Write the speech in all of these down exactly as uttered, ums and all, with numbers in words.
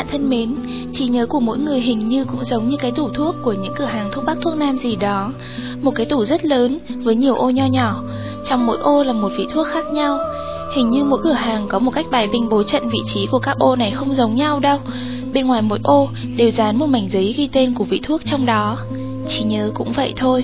thân mến, trí nhớ của mỗi người hình như cũng giống như cái tủ thuốc của những cửa hàng thuốc bắc thuốc nam gì đó. Một cái tủ rất lớn với nhiều ô nho nhỏ, trong mỗi ô là một vị thuốc khác nhau. Hình như mỗi cửa hàng có một cách bài binh bố trận vị trí của các ô này không giống nhau đâu. Bên ngoài mỗi ô đều dán một mảnh giấy ghi tên của vị thuốc trong đó. Trí nhớ cũng vậy thôi.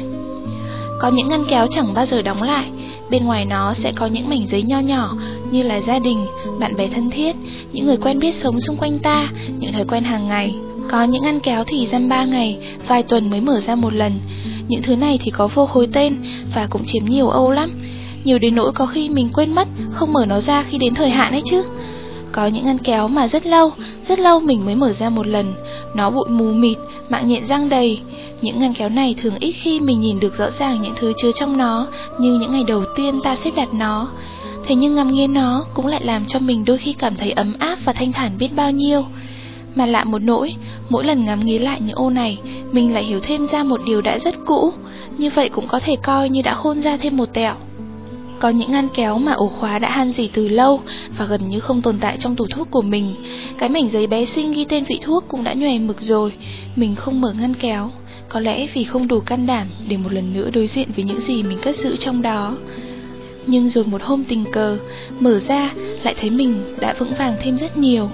Có những ngăn kéo chẳng bao giờ đóng lại, bên ngoài nó sẽ có những mảnh giấy nho nhỏ như là gia đình, bạn bè thân thiết, những người quen biết sống xung quanh ta, những thói quen hàng ngày. Có những ngăn kéo thì dăm ba ngày, vài tuần mới mở ra một lần. Những thứ này thì có vô khối tên và cũng chiếm nhiều ô lắm, nhiều đến nỗi có khi mình quên mất không mở nó ra khi đến thời hạn ấy chứ. Có những ngăn kéo mà rất lâu, rất lâu mình mới mở ra một lần. Nó bụi mù mịt, mạng nhện răng đầy. Những ngăn kéo này thường ít khi mình nhìn được rõ ràng những thứ chứa trong nó, như những ngày đầu tiên ta xếp đặt nó. Thế nhưng ngắm nghiến nó cũng lại làm cho mình đôi khi cảm thấy ấm áp và thanh thản biết bao nhiêu. Mà lạ một nỗi, mỗi lần ngắm nghía lại những ô này, mình lại hiểu thêm ra một điều đã rất cũ. Như vậy cũng có thể coi như đã khôn ra thêm một tẹo. Có những ngăn kéo mà ổ khóa đã han rỉ từ lâu và gần như không tồn tại trong tủ thuốc của mình. Cái mảnh giấy bé xinh ghi tên vị thuốc cũng đã nhòe mực rồi. Mình không mở ngăn kéo, có lẽ vì không đủ can đảm để một lần nữa đối diện với những gì mình cất giữ trong đó. Nhưng rồi một hôm tình cờ, mở ra lại thấy mình đã vững vàng thêm rất nhiều.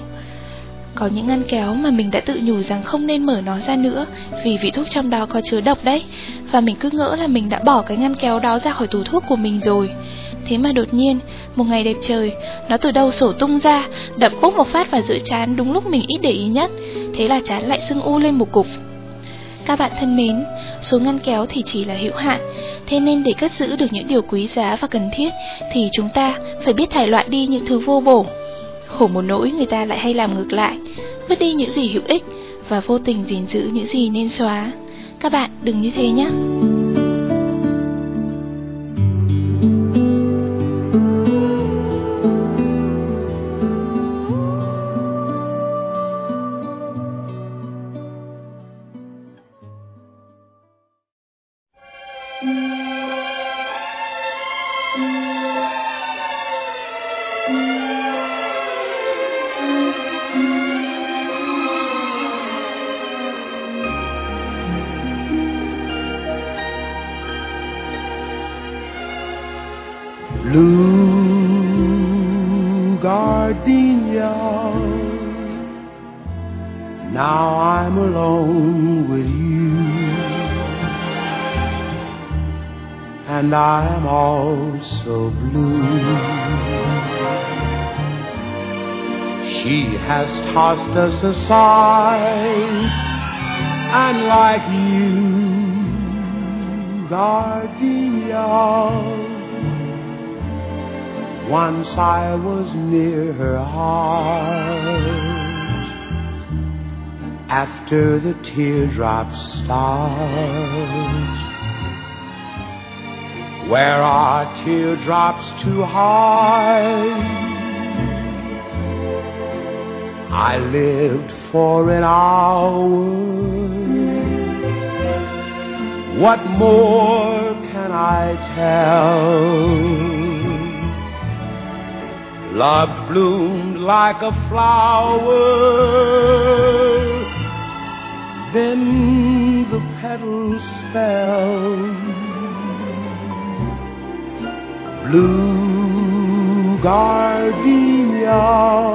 Có những ngăn kéo mà mình đã tự nhủ rằng không nên mở nó ra nữa vì vị thuốc trong đó có chứa độc đấy. Và mình cứ ngỡ là mình đã bỏ cái ngăn kéo đó ra khỏi tủ thuốc của mình rồi. Thế mà đột nhiên, một ngày đẹp trời, nó từ đâu sổ tung ra, đập bốp một phát vào giữa trán đúng lúc mình ít để ý nhất. Thế là trán lại sưng u lên một cục. Các bạn thân mến, số ngăn kéo thì chỉ là hữu hạn. Thế nên để cất giữ được những điều quý giá và cần thiết thì chúng ta phải biết thải loại đi những thứ vô bổ. Khổ một nỗi người ta lại hay làm ngược lại, vứt đi những gì hữu ích và vô tình gìn giữ những gì nên xóa. Các bạn đừng như thế nhé. Blue gardenia, now I'm alone with you, and I'm also blue. She has tossed us aside, and like you, gardenia, once I was near her heart. After the teardrops start, where are teardrops too hard? I lived for an hour. What more can I tell? Love bloomed like a flower, then the petals fell. Blue gardenia,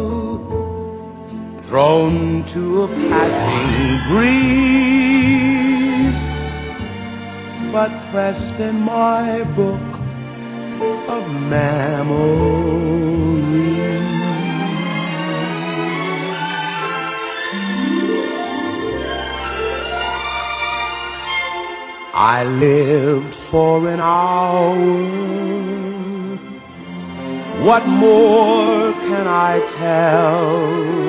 thrown to a passing breeze, but pressed in my book of memories. I lived for an hour. What more can I tell?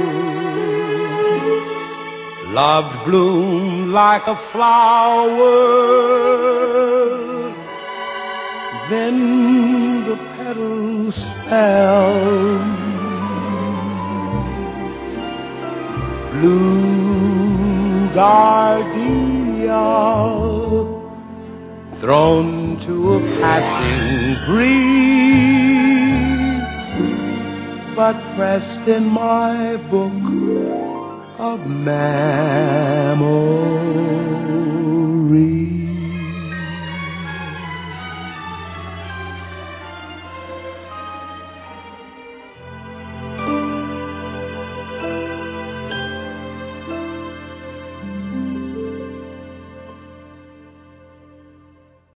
Love bloomed like a flower, then the petals fell. Blue gardenia, thrown to a passing breeze, but pressed in my book of mammals.